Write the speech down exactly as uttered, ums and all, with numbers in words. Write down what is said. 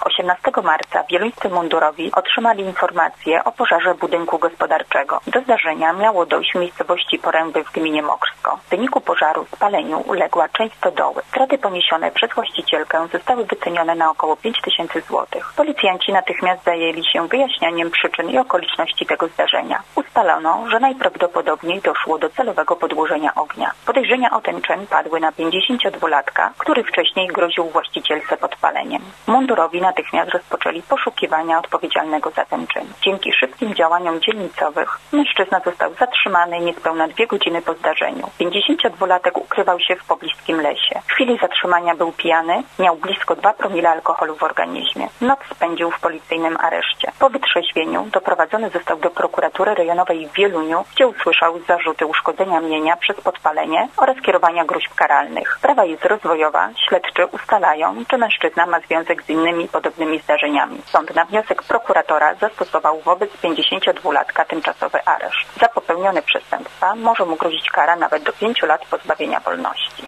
osiemnastego marca wieluńscy mundurowi otrzymali informację o pożarze budynku gospodarczego. Do zdarzenia miało dojść w miejscowości Poręby w gminie Mokrsko. W wyniku pożaru spaleniu uległa część stodoły. Straty poniesione przez właścicielkę zostały wycenione na około pięć tysięcy złotych. Policjanci natychmiast zajęli się wyjaśnianiem przyczyn i okoliczności tego zdarzenia. Ustalono, że najprawdopodobniej doszło do celowego podłożenia ognia. Podejrzenia o ten czyn padły na pięćdziesięciodwulatka, który wcześniej groził właścicielce podpaleniem. Mundurowi natychmiast rozpoczęli poszukiwania odpowiedzialnego za ten czyn. Dzięki szybkim działaniom dzielnicowych mężczyzna został zatrzymany niespełna dwie godziny po zdarzeniu. pięćdziesięciodwulatek ukrywał się w pobliskim lesie. W chwili zatrzymania był pijany, miał blisko dwa promile alkoholu w organizmie. Noc spędził w policyjnym areszcie. Po wytrzeźwieniu doprowadzony został do prokuratury rejonowej w Wieluniu, gdzie usłyszał zarzuty uszkodzenia mienia przez podpalenie oraz kierowania gróźb karalnych. Sprawa jest rozwojowa. Śledczy ustalają, czy mężczyzna ma związek z innymi podobnymi zdarzeniami. Sąd na wniosek prokuratora zastosował wobec pięćdziesięciodwulatka tymczasowy areszt. Za popełnione przestępstwa może mu grozić kara nawet do pięciu lat pozbawienia wolności.